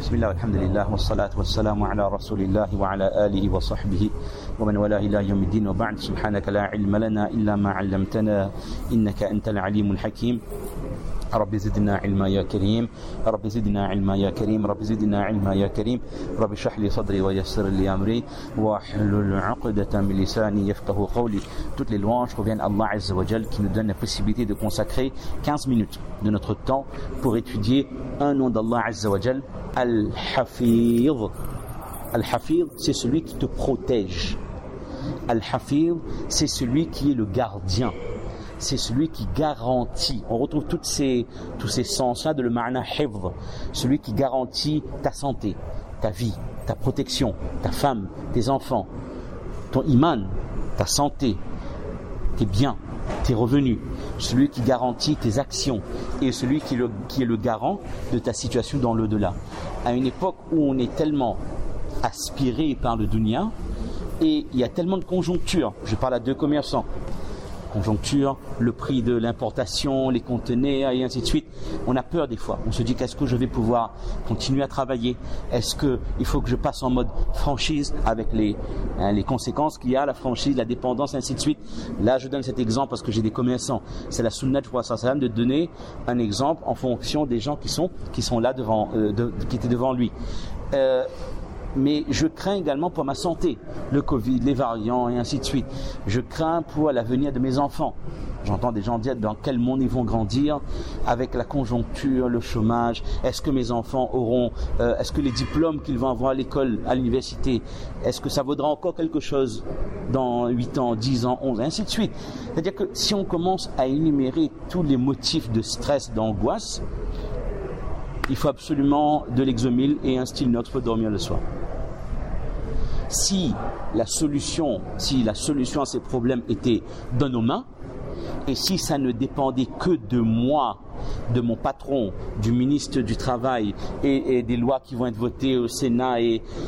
بسم الله والحمد لله والصلاة والسلام على رسول الله وعلى آله وصحبه ومن والاه إلى يوم الدين وبعد سبحانك لا علم لنا إلا ما علمتنا إنك أنت العليم الحكيم رب زدنا علما يا كريم رب زدنا علما يا كريم رب زدنا علما يا كريم رب اشرح لي صدري ويسر لي أمري واحلل عقدة من لساني يفقهوا قولي. Toutes les louanges reviennent à Allah Azza wa Jal qui nous donne la possibilité de consacrer 15 minutes de notre temps pour étudier un nom d'Allah Azza wa Jal, Al-Hafidh. Al-Hafidh, c'est celui qui te protège. Al-Hafidh, c'est celui qui est le gardien. C'est celui qui garantit. On retrouve tous ces sens-là de le ma'na hifdh, celui qui garantit ta santé, ta vie, ta protection, ta femme, tes enfants, ton iman, ta santé, tes biens, tes revenus, celui qui garantit tes actions et celui qui est le garant de ta situation dans l'au-delà. À une époque où on est tellement aspiré par le dunya et il y a tellement de conjonctures, je parle à deux commerçants, conjoncture, le prix de l'importation, les conteneurs et ainsi de suite. On a peur des fois. On se dit qu'est-ce que je vais pouvoir continuer à travailler? Est-ce qu'il faut que je passe en mode franchise avec les conséquences qu'il y a, la franchise, la dépendance, ainsi de suite. Là, je donne cet exemple parce que j'ai des commerçants. C'est la sunnah du prophète sallam de donner un exemple en fonction des gens qui sont là devant, qui étaient devant lui. Mais je crains également pour ma santé, le Covid, les variants et ainsi de suite. Je crains pour l'avenir de mes enfants. J'entends des gens dire dans quel monde ils vont grandir avec la conjoncture, le chômage. Est-ce que mes enfants auront, est-ce que les diplômes qu'ils vont avoir à l'école, à l'université, est-ce que ça vaudra encore quelque chose dans 8 ans, 10 ans, 11, et ainsi de suite. C'est-à-dire que si on commence à énumérer tous les motifs de stress, d'angoisse, il faut absolument de l'exomil et un style neutre pour dormir le soir. Si la solution à ces problèmes était dans nos mains, et si ça ne dépendait que de moi, de mon patron, du ministre du Travail et des lois qui vont être votées au Sénat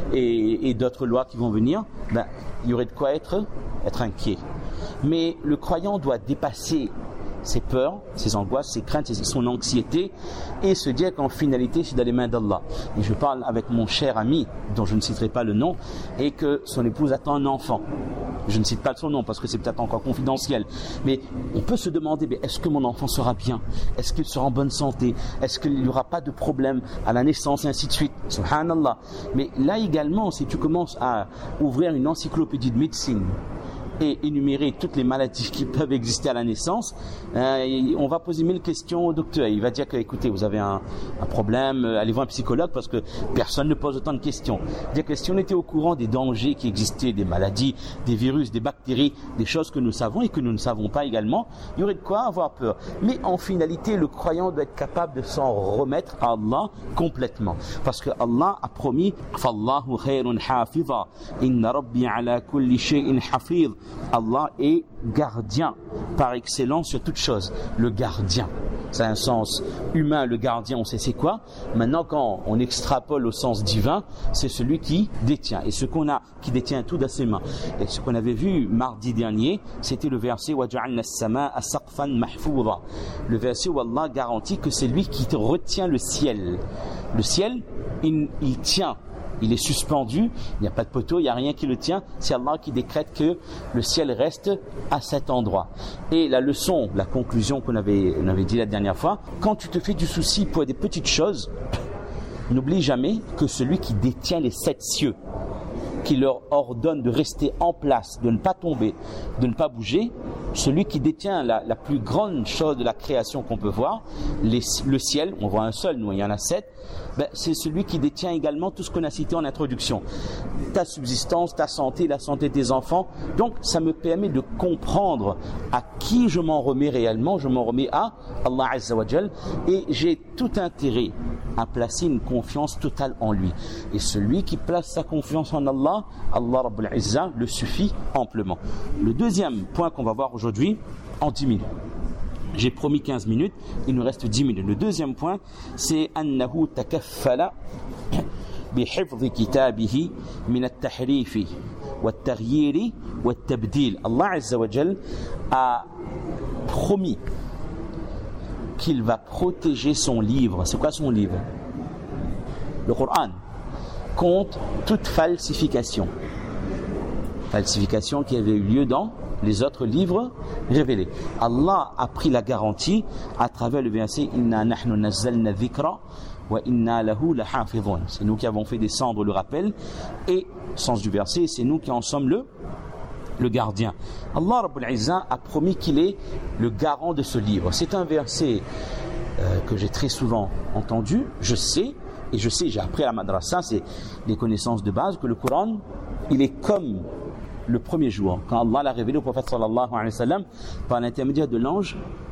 et d'autres lois qui vont venir, il y aurait de quoi être inquiet. Mais le croyant doit dépasser ses peurs, ses angoisses, ses craintes, son anxiété et se dire qu'en finalité c'est dans les mains d'Allah. Et je parle avec mon cher ami dont je ne citerai pas le nom et que son épouse attend un enfant. Je ne cite pas son nom parce que c'est peut-être encore confidentiel, mais on peut se demander est-ce que mon enfant sera bien? Est-ce qu'il sera en bonne santé? Est-ce qu'il n'y aura pas de problème à la naissance et ainsi de suite? Subhanallah. Mais là également, si tu commences à ouvrir une encyclopédie de médecine et énumérer toutes les maladies qui peuvent exister à la naissance, on va poser 1000 questions au docteur. Il va dire que, écoutez, vous avez un problème, allez voir un psychologue parce que personne ne pose autant de questions. C'est-à-dire que si on était au courant des dangers qui existaient, des maladies, des virus, des bactéries, des choses que nous savons et que nous ne savons pas également, il y aurait de quoi avoir peur. Mais en finalité, le croyant doit être capable de s'en remettre à Allah complètement. Parce que Allah a promis فَاللَّهُ خَيْرٌ حَافِظًا إِنَّ رَبِّي عَلَى كُلِّ شَيْءٍ حَفِيظٌ. Allah est gardien par excellence sur toute chose. Le gardien, ça a un sens humain, le gardien, on sait c'est quoi. Maintenant, quand on extrapole au sens divin, c'est celui qui détient. Et ce qui détient tout dans ses mains. Et ce qu'on avait vu mardi dernier, c'était le verset وَجَعَلْنَا السَّمَاءَ سَقْفًا مَحْفُوظًا. Le verset où Allah garantit que c'est lui qui te retient le ciel. Le ciel, il tient. Il est suspendu, il n'y a pas de poteau, il n'y a rien qui le tient. C'est Allah qui décrète que le ciel reste à cet endroit. Et la leçon, la conclusion qu'on avait dit la dernière fois, quand tu te fais du souci pour des petites choses, n'oublie jamais que celui qui détient les 7 cieux, qui leur ordonne de rester en place, de ne pas tomber, de ne pas bouger, celui qui détient la plus grande chose de la création qu'on peut voir, le ciel, on voit un seul, nous il y en a 7, c'est celui qui détient également tout ce qu'on a cité en introduction. Ta subsistance, ta santé, la santé de tes enfants. Donc ça me permet de comprendre à qui je m'en remets réellement. Je m'en remets à Allah Azza wa Jal et j'ai tout intérêt à placer une confiance totale en lui. Et celui qui place sa confiance en Allah, Allah Rabbul Izzah le suffit amplement. Le deuxième point qu'on va voir aujourd'hui en 10 minutes. J'ai promis 15 minutes, il nous reste 10 minutes. Le deuxième point, c'est أنه تكفل بحفظ كتابه من التحريف والتغيير والتبديل. Allah Azza wa Jal a promis qu'il va protéger son livre. C'est quoi son livre? le Coran, contre toute falsification. Falsification qui avait eu lieu dans les autres livres révélés. Allah a pris la garantie à travers le verset Inna nahnu nazzalna dhikra wa inna lahu lahafidhun. C'est nous qui avons fait descendre le rappel et, sens du verset, c'est nous qui en sommes le gardien. Allah Rabbul Izzah a promis qu'il est le garant de ce livre. C'est un verset que j'ai très souvent entendu. Je sais, j'ai appris à la madrasa, c'est les connaissances de base, que le Coran, il est comme le premier jour, quand Allah l'a révélé au prophète sallallahu alayhi wa sallam par l'intermédiaire de l'ange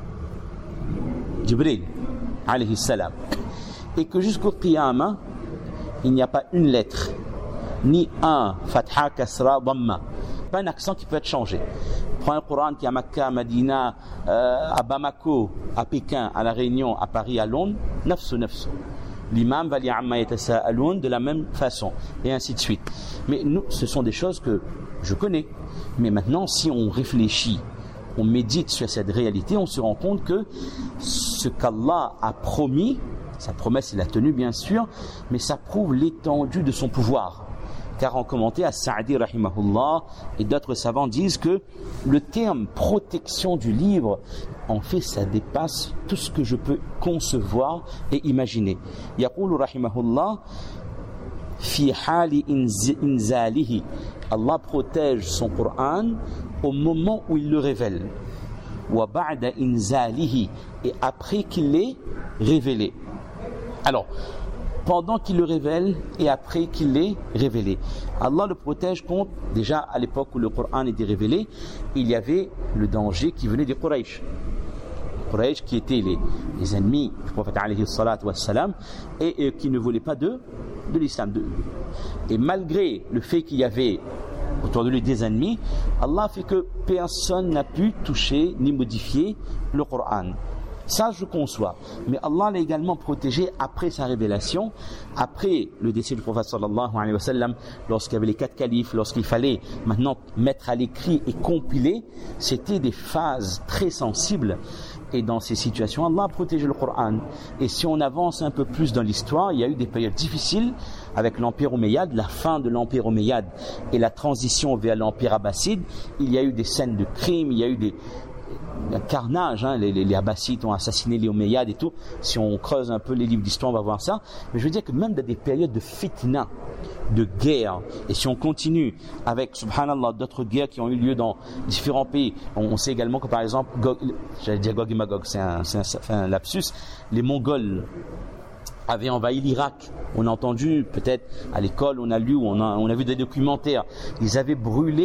Jibril alayhi salam, et que jusqu'au Qiyamah il n'y a pas une lettre, ni un fatha, kasra, dhamma, pas un accent qui peut être changé. Prends un Coran qui est à Makkah, à Medina, à Bamako, à Pékin, à La Réunion, à Paris, à Londres, nafsu. L'imam va lire amma yatasa'aloun de la même façon, et ainsi de suite. Mais nous, ce sont des choses que je connais. Mais maintenant, si on réfléchit, on médite sur cette réalité, on se rend compte que ce qu'Allah a promis, sa promesse il l'a tenue bien sûr, mais ça prouve l'étendue de son pouvoir. Car en commentaire, Sa'di rahimahullah et d'autres savants disent que le terme protection du livre, en fait, ça dépasse tout ce que je peux concevoir et imaginer. Yaqulu rahimahullah fi hali inzalihi. Allah protège son Coran au moment où il le révèle. Wa ba'da inzalihi, et après qu'il l'ait révélé. Alors, pendant qu'il le révèle et après qu'il l'ait révélé. Allah le protège contre, déjà à l'époque où le Coran était révélé, il y avait le danger qui venait des Quraysh. Quraysh qui étaient les ennemis du prophète alayhi salatu wassalam et qui ne voulaient pas de l'islam. Et malgré le fait qu'il y avait autour de lui des ennemis, Allah a fait que personne n'a pu toucher ni modifier le Coran. Ça, je conçois. Mais Allah l'a également protégé après sa révélation, après le décès du prophète sallallahu alayhi wa sallam, lorsqu'il y avait les 4 califes, lorsqu'il fallait maintenant mettre à l'écrit et compiler. C'était des phases très sensibles. Et dans ces situations, Allah a protégé le Coran. Et si on avance un peu plus dans l'histoire, il y a eu des périodes difficiles avec l'Empire Omeyyade, la fin de l'Empire Omeyyade et la transition vers l'Empire Abbasside. Il y a eu des scènes de crimes, il y a eu un carnage, hein, les Abbassides ont assassiné les Omeyyades et tout. Si on creuse un peu les livres d'histoire, on va voir ça. Mais je veux dire que même dans des périodes de fitna, de guerre, et si on continue avec, subhanallah, d'autres guerres qui ont eu lieu dans différents pays, on sait également que par exemple, j'allais dire Gog et Magog, c'est un lapsus, les Mongols avaient envahi l'Irak. On a entendu, peut-être à l'école, on a lu, on a vu des documentaires, ils avaient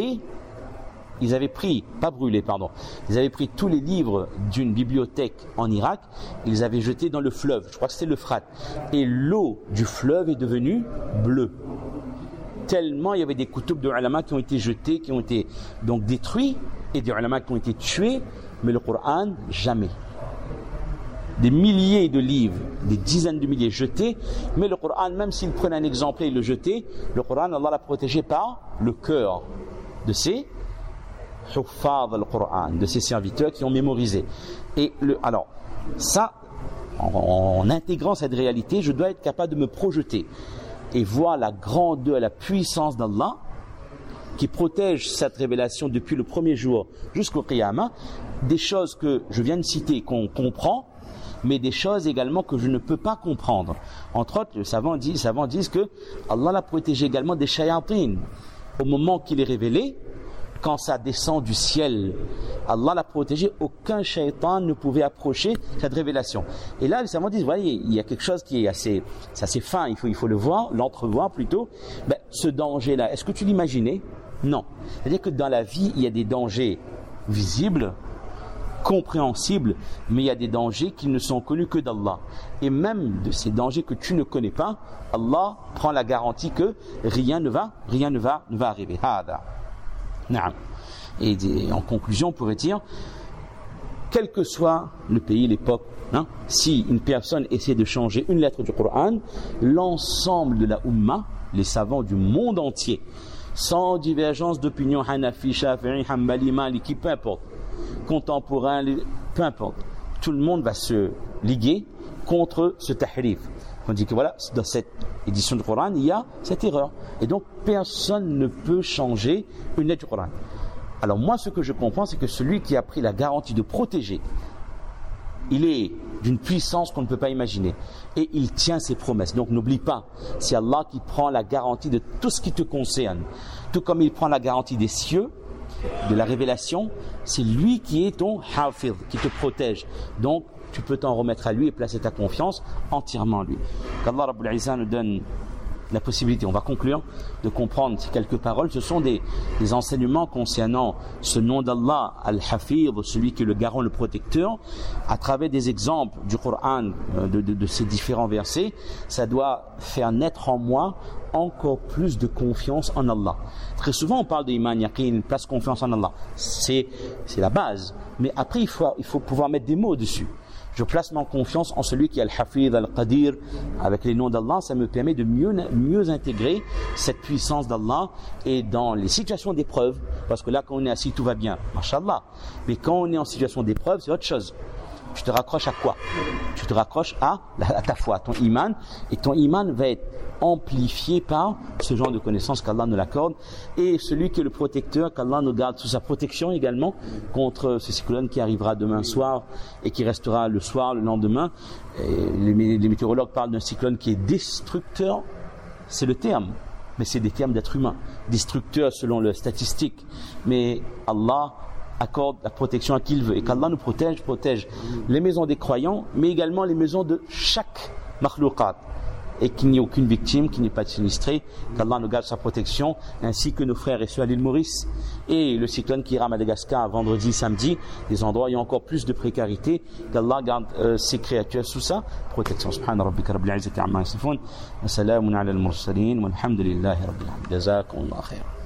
pris tous les livres d'une bibliothèque en Irak, ils les avaient jetés dans le fleuve, je crois que c'était l'Euphrate, et l'eau du fleuve est devenue bleue. Tellement il y avait des kutub de ulama qui ont été jetés, qui ont été donc détruits, et des ulama qui ont été tués, mais le Coran, jamais. Des milliers de livres, des dizaines de milliers jetés, mais le Coran, même s'il prenait un exemplaire et le jetait, le Coran, Allah l'a protégé par le cœur de ses huffaz al-Qur'an, de ces serviteurs qui ont mémorisé. Et alors, ça, en intégrant cette réalité, je dois être capable de me projeter et voir la grandeur, la puissance d'Allah qui protège cette révélation depuis le premier jour jusqu'au Qiyamah, des choses que je viens de citer qu'on comprend, mais des choses également que je ne peux pas comprendre. Entre autres, les savants disent que Allah l'a protégé également des shayatin. Au moment qu'il est révélé, quand ça descend du ciel, Allah l'a protégé, aucun shaitan ne pouvait approcher cette révélation. Et là, les savants disent, voyez, il y a quelque chose qui est assez fin, il faut le voir, l'entrevoir plutôt. Ce danger-là, est-ce que tu l'imaginais? Non. C'est-à-dire que dans la vie, il y a des dangers visibles, compréhensibles, mais il y a des dangers qui ne sont connus que d'Allah. Et même de ces dangers que tu ne connais pas, Allah prend la garantie que rien ne va arriver. Et en conclusion, on pourrait dire, quel que soit le pays, l'époque, si une personne essaie de changer une lettre du Coran, l'ensemble de la Ummah, les savants du monde entier, sans divergence d'opinion, Hanafi, Shafi'i, Hanbali, Maliki, peu importe, contemporain, peu importe, tout le monde va se liguer contre ce tahrif, On dit que voilà, dans cette édition du Coran, il y a cette erreur. Et donc, personne ne peut changer une lettre du Coran. Alors moi, ce que je comprends, c'est que celui qui a pris la garantie de protéger, il est d'une puissance qu'on ne peut pas imaginer. Et il tient ses promesses. Donc n'oublie pas, c'est Allah qui prend la garantie de tout ce qui te concerne. Tout comme il prend la garantie des cieux, de la révélation, c'est lui qui est ton hafidh, qui te protège. Donc tu peux t'en remettre à lui et placer ta confiance entièrement en lui. Qu'Allah Rabbul Izzah nous donne la possibilité, on va conclure, de comprendre ces quelques paroles. Ce sont des enseignements concernant ce nom d'Allah, Al-Hafidh, celui qui est le garant, le protecteur. À travers des exemples du Coran, de ces différents versets, ça doit faire naître en moi encore plus de confiance en Allah. Très souvent on parle d'iman, yaqin, place confiance en Allah. C'est la base. Mais après il faut pouvoir mettre des mots dessus. Je place ma confiance en celui qui est Al-Hafidh, Al-Qadir, avec les noms d'Allah. Ça me permet de mieux intégrer cette puissance d'Allah et dans les situations d'épreuve. Parce que là, quand on est assis, tout va bien, mashallah. Mais quand on est en situation d'épreuve, c'est autre chose. Tu te raccroches à quoi? Tu te raccroches à ta foi, à ton iman. Et ton iman va être amplifié par ce genre de connaissances qu'Allah nous l'accorde. Et celui qui est le protecteur, qu'Allah nous garde sous sa protection également contre ce cyclone qui arrivera demain soir et qui restera le soir, le lendemain. Et les météorologues parlent d'un cyclone qui est destructeur. C'est le terme, mais c'est des termes d'être humain. Destructeur selon les statistiques. Mais Allah accorde la protection à qui il veut. Et qu'Allah nous protège les maisons des croyants, mais également les maisons de chaque makhlouqat. Et qu'il n'y ait aucune victime, qu'il n'y ait pas de sinistré, qu'Allah nous garde sa protection, ainsi que nos frères et sœurs à l'île Maurice. Et le cyclone qui ira à Madagascar vendredi, samedi, des endroits où il y a encore plus de précarité, qu'Allah garde ses créatures sous sa protection. Subhana rabbika rabbil izzati amma yasifun, wa salamun ala al-mursalin, walhamdulillahi rabbil alamin. Jazakumullahu khairan.